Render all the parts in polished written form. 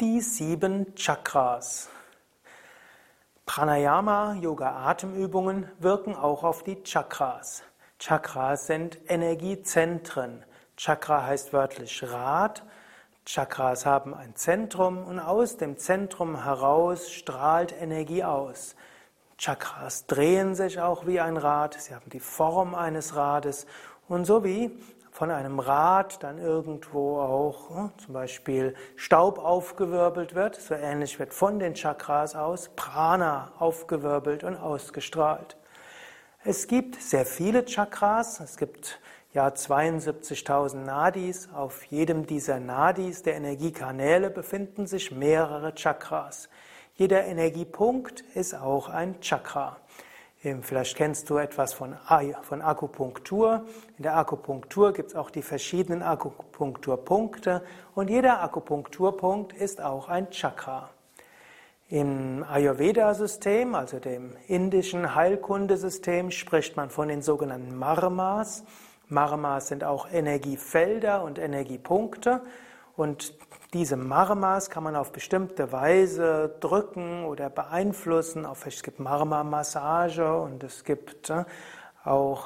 Die 7 Chakras. Pranayama, Yoga-Atemübungen wirken auch auf die Chakras. Chakras sind Energiezentren. Chakra heißt wörtlich Rad. Chakras haben ein Zentrum und aus dem Zentrum heraus strahlt Energie aus. Chakras drehen sich auch wie ein Rad. Sie haben die Form eines Rades. Und so wie von einem Rad dann irgendwo auch zum Beispiel Staub aufgewirbelt wird, so ähnlich wird von den Chakras aus Prana aufgewirbelt und ausgestrahlt. Es gibt sehr viele Chakras, es gibt 72.000 Nadis. Auf jedem dieser Nadis, der Energiekanäle, befinden sich mehrere Chakras. Jeder Energiepunkt ist auch ein Chakra. Vielleicht kennst du etwas von Akupunktur. In der Akupunktur gibt es auch die verschiedenen Akupunkturpunkte und jeder Akupunkturpunkt ist auch ein Chakra. Im Ayurveda-System, also dem indischen Heilkundesystem, spricht man von den sogenannten Marmas. Marmas sind auch Energiefelder und Energiepunkte. Und diese Marmas kann man auf bestimmte Weise drücken oder beeinflussen. Es gibt Marma-Massage und es gibt auch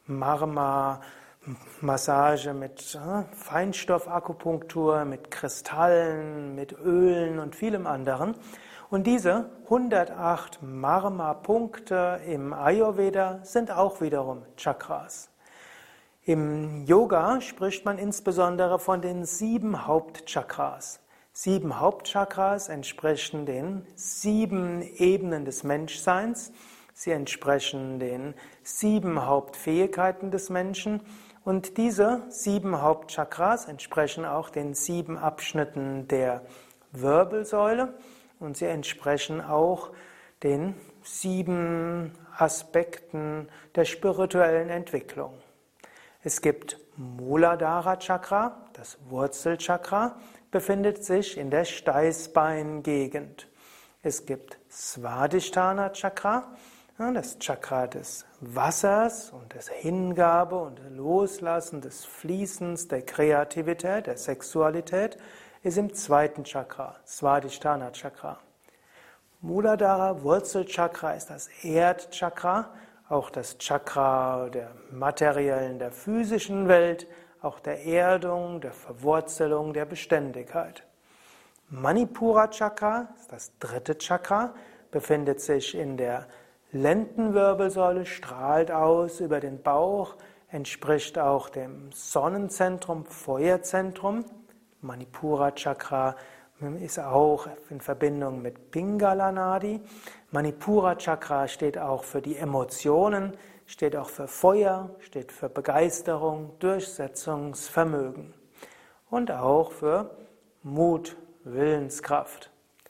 Marma-Massage mit Feinstoffakupunktur, mit Kristallen, mit Ölen und vielem anderen. Und diese 108 Marma-Punkte im Ayurveda sind auch wiederum Chakras. Im Yoga spricht man insbesondere von den 7 Hauptchakras. 7 Hauptchakras entsprechen den 7 Ebenen des Menschseins. Sie entsprechen den 7 Hauptfähigkeiten des Menschen. Und diese 7 Hauptchakras entsprechen auch den 7 Abschnitten der Wirbelsäule. Und sie entsprechen auch den 7 Aspekten der spirituellen Entwicklung. Es gibt Muladhara Chakra, das Wurzelchakra, befindet sich in der Steißbeingegend. Es gibt Svadhisthana Chakra, das Chakra des Wassers und des Hingabe und Loslassen, des Fließens, der Kreativität, der Sexualität, ist im 2. Chakra, Svadhisthana Chakra. Muladhara Wurzelchakra ist das Erdchakra, auch das Chakra der materiellen, der physischen Welt, auch der Erdung, der Verwurzelung, der Beständigkeit. Manipura Chakra, das 3. Chakra, befindet sich in der Lendenwirbelsäule, strahlt aus über den Bauch, entspricht auch dem Sonnenzentrum, Feuerzentrum. Manipura Chakra ist auch in Verbindung mit Pingala Nadi. Manipura Chakra steht auch für die Emotionen, steht auch für Feuer, steht für Begeisterung, Durchsetzungsvermögen und auch für Mut, Willenskraft.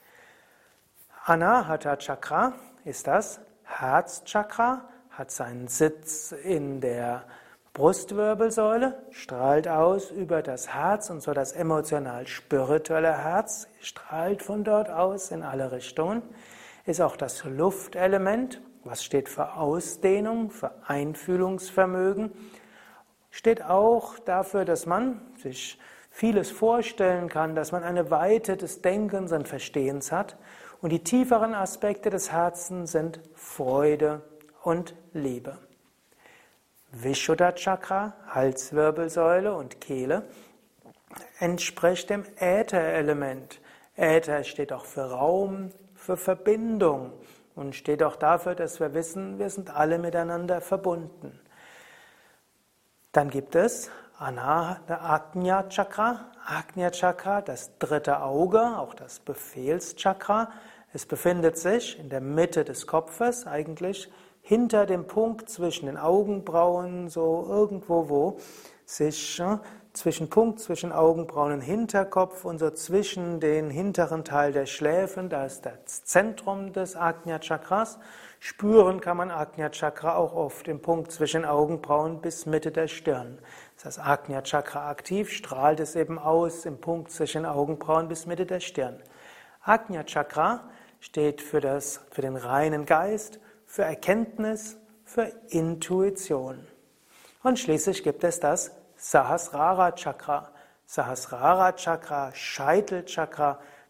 Anahata Chakra ist das Herzchakra, hat seinen Sitz in der Brustwirbelsäule, strahlt aus über das Herz und so das emotional-spirituelle Herz, strahlt von dort aus in alle Richtungen, ist auch das Luftelement, was steht für Ausdehnung, für Einfühlungsvermögen, steht auch dafür, dass man sich vieles vorstellen kann, dass man eine Weite des Denkens und Verstehens hat und die tieferen Aspekte des Herzens sind Freude und Liebe. Vishuddha Chakra, Halswirbelsäule und Kehle, entspricht dem Ätherelement. Äther steht auch für Raum, für Verbindung und steht auch dafür, dass wir wissen, wir sind alle miteinander verbunden. Dann gibt es Ajna Chakra. Ajna Chakra, das 3. Auge, auch das Befehlschakra. Es befindet sich in der Mitte des Kopfes, eigentlich hinter dem Punkt zwischen den Augenbrauen, so irgendwo, wo sich zwischen Augenbrauen und Hinterkopf und so zwischen den hinteren Teil der Schläfen, da ist das Zentrum des Ajna Chakras. Spüren kann man Ajna Chakra auch oft im Punkt zwischen Augenbrauen bis Mitte der Stirn. Ist das Ajna Chakra aktiv, strahlt es eben aus im Punkt zwischen Augenbrauen bis Mitte der Stirn. Ajna Chakra steht für den reinen Geist, für Erkenntnis, für Intuition. Und schließlich gibt es das Sahasrara Chakra. Sahasrara Chakra, Scheitelchakra,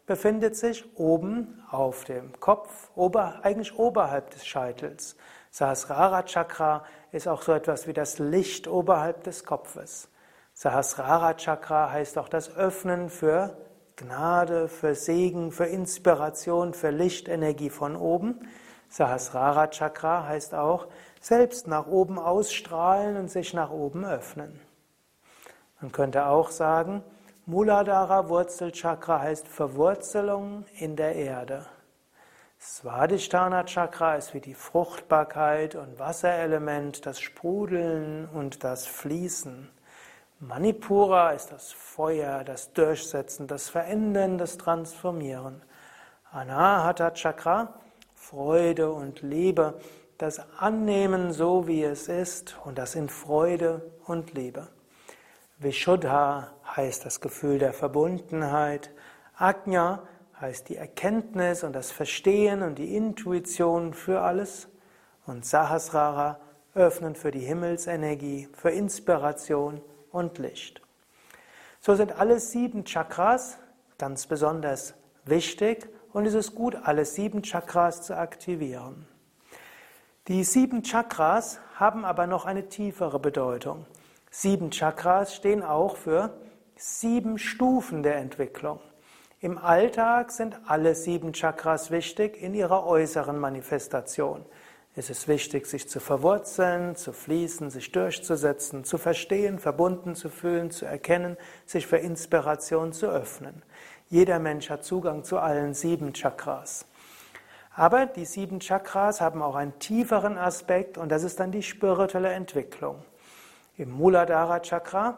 befindet sich oben auf dem Kopf, eigentlich oberhalb des Scheitels. Sahasrara Chakra ist auch so etwas wie das Licht oberhalb des Kopfes. Sahasrara Chakra heißt auch das Öffnen für Gnade, für Segen, für Inspiration, für Lichtenergie von oben. Sahasrara Chakra heißt auch selbst nach oben ausstrahlen und sich nach oben öffnen. Man könnte auch sagen, Muladhara Wurzelchakra heißt Verwurzelung in der Erde. Svadhisthana Chakra ist wie die Fruchtbarkeit und Wasserelement, das Sprudeln und das Fließen. Manipura ist das Feuer, das Durchsetzen, das Verändern, das Transformieren. Anahata Chakra, Freude und Liebe, das Annehmen so wie es ist und das in Freude und Liebe. Vishuddha heißt das Gefühl der Verbundenheit. Ajna heißt die Erkenntnis und das Verstehen und die Intuition für alles. Und Sahasrara öffnen für die Himmelsenergie, für Inspiration und Licht. So sind alle 7 Chakras ganz besonders wichtig und es ist gut, alle 7 Chakras zu aktivieren. Die 7 Chakras haben aber noch eine tiefere Bedeutung. 7 Chakras stehen auch für 7 Stufen der Entwicklung. Im Alltag sind alle 7 Chakras wichtig in ihrer äußeren Manifestation. Es ist wichtig, sich zu verwurzeln, zu fließen, sich durchzusetzen, zu verstehen, verbunden zu fühlen, zu erkennen, sich für Inspiration zu öffnen. Jeder Mensch hat Zugang zu allen 7 Chakras. Aber die 7 Chakras haben auch einen tieferen Aspekt und das ist dann die spirituelle Entwicklung. Im Muladhara Chakra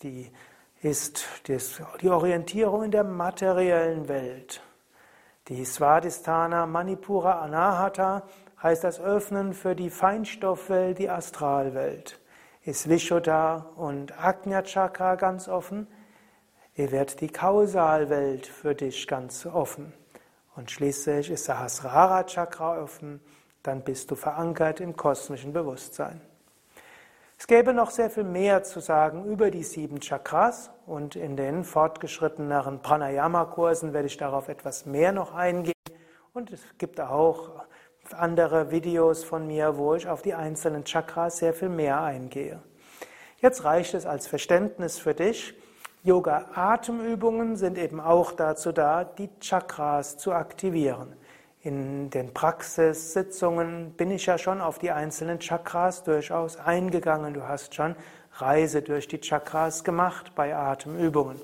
ist die Orientierung in der materiellen Welt. Die Svadhisthana Manipura Anahata heißt das Öffnen für die Feinstoffwelt, die Astralwelt. Ist Vishuddha und Ajna Chakra ganz offen, wird die Kausalwelt für dich ganz offen. Und schließlich ist Sahasrara Chakra offen, dann bist du verankert im kosmischen Bewusstsein. Es gäbe noch sehr viel mehr zu sagen über die 7 Chakras und in den fortgeschritteneren Pranayama-Kursen werde ich darauf etwas mehr noch eingehen. Und es gibt auch andere Videos von mir, wo ich auf die einzelnen Chakras sehr viel mehr eingehe. Jetzt reicht es als Verständnis für dich. Yoga-Atemübungen sind eben auch dazu da, die Chakras zu aktivieren. In den Praxissitzungen bin ich ja schon auf die einzelnen Chakras durchaus eingegangen. Du hast schon Reise durch die Chakras gemacht bei Atemübungen.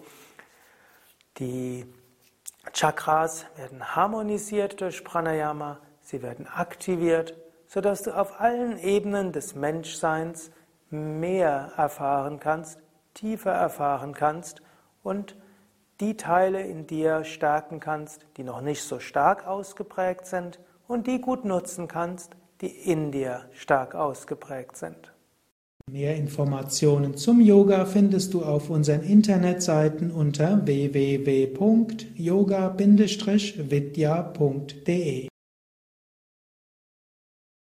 Die Chakras werden harmonisiert durch Pranayama, sie werden aktiviert, sodass du auf allen Ebenen des Menschseins mehr erfahren kannst, tiefer erfahren kannst und die Teile in dir stärken kannst, die noch nicht so stark ausgeprägt sind und die gut nutzen kannst, die in dir stark ausgeprägt sind. Mehr Informationen zum Yoga findest du auf unseren Internetseiten unter www.yoga-vidya.de